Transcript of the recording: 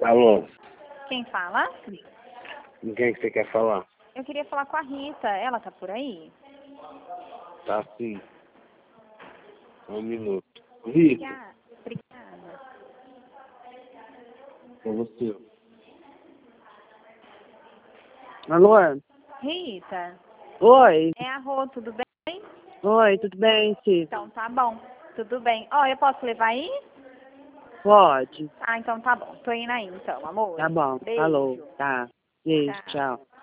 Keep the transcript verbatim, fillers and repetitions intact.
Alô? Quem fala? Com quem que você quer falar? Eu queria falar com a Rita. Ela tá por aí? Tá sim. Um minuto. Rita, Obrigada. Obrigada. é você. Alô? Rita, Oi. é a Rô, tudo bem? Oi, tudo bem, Cid? Então tá bom. Tudo bem. Ó, eu posso levar aí? Pode. Ah, então tá bom. Tô indo aí então, amor. Tá bom. Beijo. Falou. Tá. Beijo, Tchau. tchau.